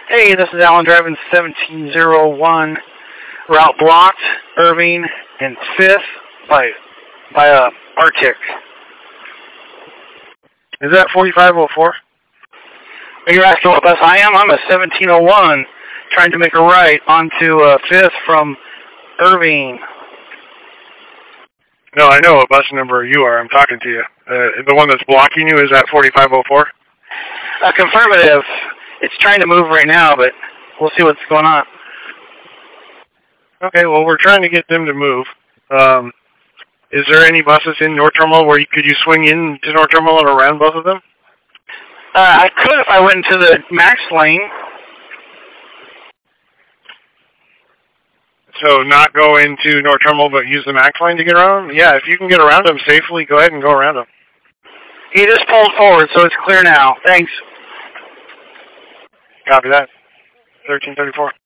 Hey, this is Alan driving 1701. Route blocked, Irving and 5th by Arctic. Is that 4504? You're asking what bus I am? I'm a 1701 trying to make a right onto 5th from Irving. No, I know what bus number you are. I'm talking to you. The one that's blocking you is at 4504? Confirmative. It's trying to move right now, but we'll see what's going on. Okay, well, we're trying to get them to move. Is there any buses in North Terminal where could you swing in to North Terminal and around both of them? I could if I went into the max lane. So not go into North Terminal but use the max lane to get around them? Yeah, if you can get around them safely, go ahead and go around them. He just pulled forward, so it's clear now. Thanks. Copy that. 1334.